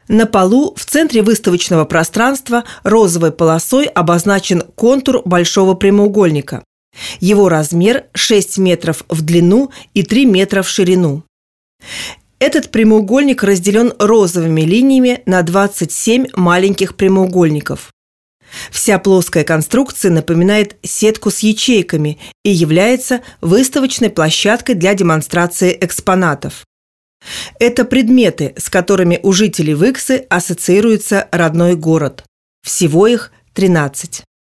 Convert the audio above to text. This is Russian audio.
На полу в центре выставочного пространства розовой полосой обозначен контур большого прямоугольника. Его размер 6 метров в длину и 3 метра в ширину. Этот прямоугольник разделен розовыми линиями на 27 маленьких прямоугольников. Вся плоская конструкция напоминает сетку с ячейками и является выставочной площадкой для демонстрации экспонатов. Это предметы, с которыми у жителей Выксы ассоциируется родной город. Всего их 13.